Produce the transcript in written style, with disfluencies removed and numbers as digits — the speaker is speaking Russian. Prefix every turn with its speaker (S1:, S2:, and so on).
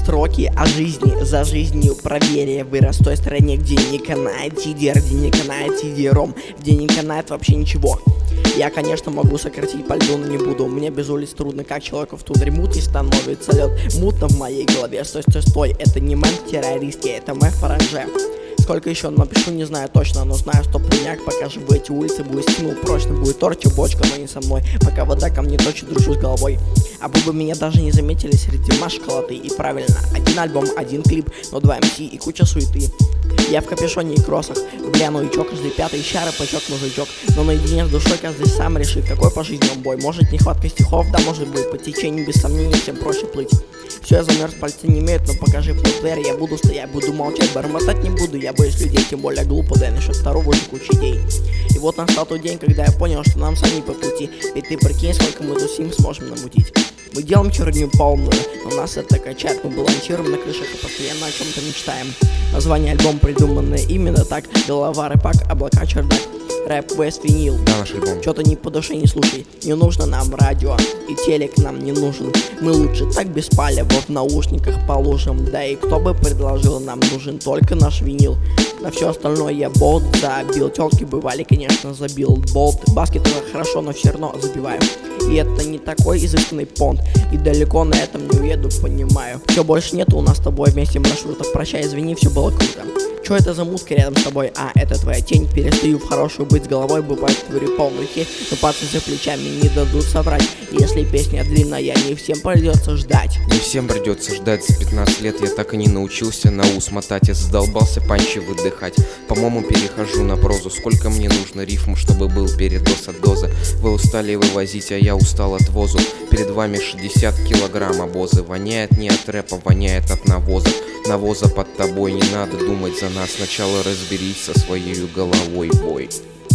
S1: строки о жизни, за жизнью проверя. Вырос в той стране, где не канает тидер, где не канает тидером, где не канает вообще ничего. Я, конечно, могу сократить по льду, но не буду. Мне без улиц трудно, как человеку в тундре. Мутный становится лед, мутно в моей голове. Стой, стой, стой, это не мем-террористки, это мем-фаранже. Сколько еще напишу, не знаю точно, но знаю, что пуняк, пока живу эти улицы, будет стимул прочно, будет торчу бочка, но не со мной, пока вода ко мне точит, дружу с головой. А вы бы меня даже не заметили среди шоколады. И правильно, один альбом, один клип, но 2 МС и куча суеты. Я в капюшоне и кроссах, гляну и чё, каждый пятый щары пачок мужичок. Но наедине с душой каждый сам решит, какой по жизни он бой. Может нехватка стихов, да может быть по течению, без сомнений всем проще плыть. Все, я замерз, пальцы не имеют, но покажи плеер, я буду стоять, буду молчать, бормотать не буду. Я боюсь людей, тем более глупо, да и насчет второго же куча идей. И вот настал тот день, когда я понял, что нам сами по пути. Ведь ты прикинь, сколько мы тусим сможем намутить. Мы делаем черню полную, но нас это качает. Мы балансируем на крышах и постоянно о чем-то мечтаем. Название альбома придуманное именно так. Голова, рэпак, облака, чердак. Рэп, вест, винил.
S2: Да, наш альбом.
S1: Чё-то не по душе не слушай. Не нужно нам радио, и телек нам не нужен. Мы лучше так без палева в наушниках положим. Да и кто бы предложил, нам нужен только наш винил. На все остальное я болт забил. Тёлки бывали, конечно, забил болт. Баскет это хорошо, но все равно забиваю. И это не такой изысканный понт. И далеко на этом не уеду, понимаю. Все, больше нету у нас с тобой вместе маршрутов. Прощай, извини, все было круто. Чё это за мутка рядом с тобой? А, это твоя тень. Перестаю в хорошую быть с головой. Бывает, творю полную херь, но пацы за плечами не дадут соврать. Если песня длинная, не всем придется ждать.
S2: Не всем придется ждать. За 15 лет я так и не научился на ус мотать. Я задолбался панчи выдыхать. По-моему, перехожу на прозу. Сколько мне нужно рифм, чтобы был передоз от дозы? Вы устали вывозить, а я устал от возу. Перед вами 60 килограмм обозы. Воняет не от рэпа, воняет от навоза. Навоза под тобой, не надо думать за нас. Сначала разберись со своей головой, бой.